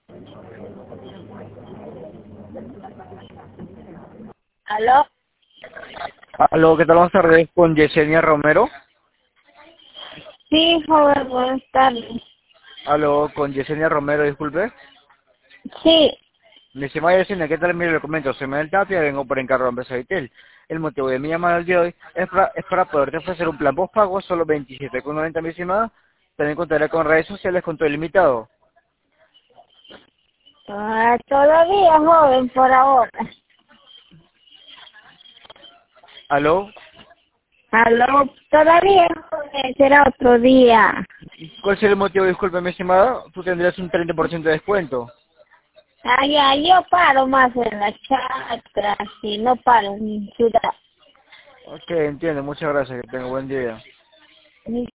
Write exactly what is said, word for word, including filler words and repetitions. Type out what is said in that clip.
¿Aló? Aló, ¿qué tal? Buenas tardes, con Yesenia Romero. Sí, joven, buenas tardes. Aló, con Yesenia Romero, disculpe. Sí, Me llama Yesenia, ¿qué tal? Mire, le comento, soy Manuel Tapia, vengo por encargo de empresa Vitel. El motivo de mi llamada el día de hoy es para, es para poderte ofrecer un plan postpago, solo veintisiete con noventa mi estimada. También contaré con redes sociales con todo ilimitado. ah, todavía joven por ahora. Aló, ¿Aló? Todavía joven, será otro día. ¿cuál sería el motivo? Disculpe, mi estimada, tú tendrías un treinta por ciento de descuento. Ah, ya, yo paro más en la chacra, si no paro en mi ciudad. Ok, entiendo, muchas gracias, que tenga buen día.